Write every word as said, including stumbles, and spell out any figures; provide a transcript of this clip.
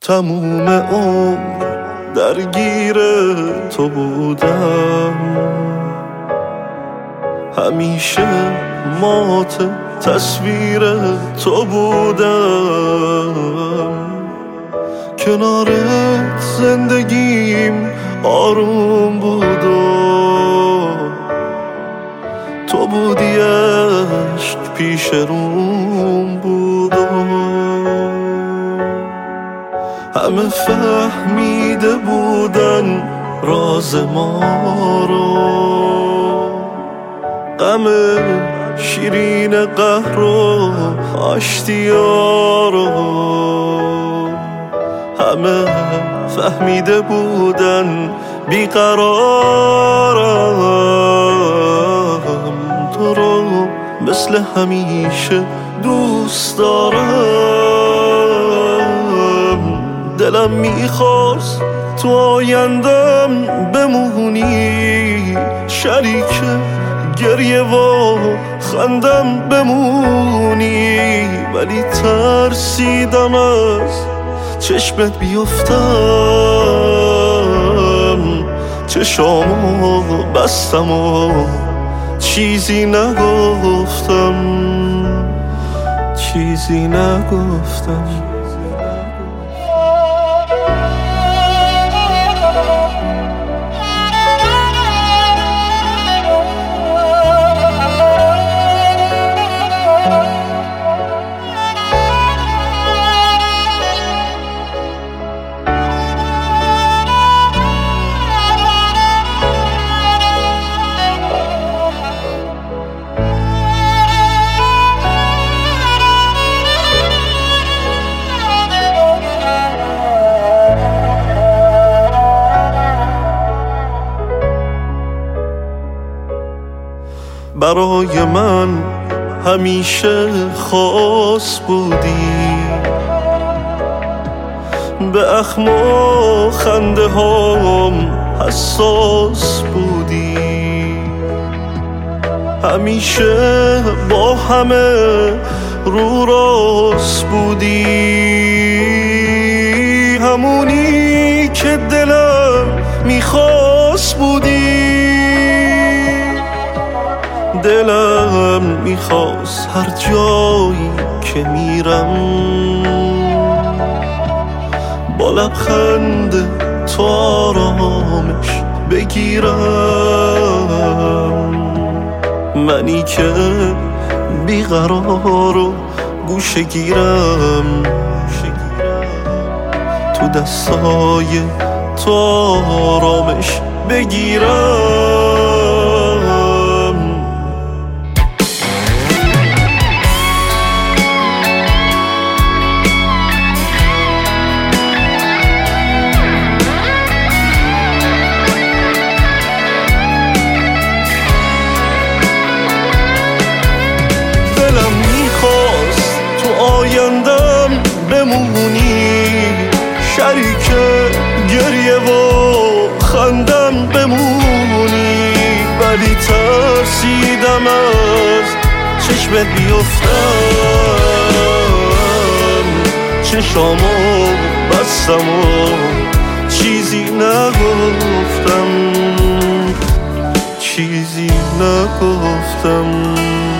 تموم عمر درگیر تو بودم، همیشه مات تصویر تو بودم. کنارت زندگیم آروم بود و تو بودی عشق پیش روم بود و همه فهمیده بودن راز ما رو، غم شیرین قهر و آشتیا رو. همه فهمیده بودن بیقرارم، تو رو مثل همیشه دوست دارم. دلم میخواست تو آیندم بمونی، شریک گریه و خندم بمونی، ولی ترسیدم از چشمت بیفتم. چشامو بستم و چیزی نگفتم، چیزی نگفتم. برای من همیشه خاص بودی، به اخم و خنده هام حساس بودی. همیشه با همه رو راست بودی، همونی که دلم میخواست بودی. دلم میخواست هر جایی که میرم با لبخند تو آرامش بگیرم. منی که بیقرار و گوشه گیرم، تو دستای تو آرامش بگیرم. آیندم بمونی، شریک گریه و خندم بمونی، ولی ترسیدم از چشمت بیفتم. چشامو بستم و چیزی نگفتم، چیزی نگفتم.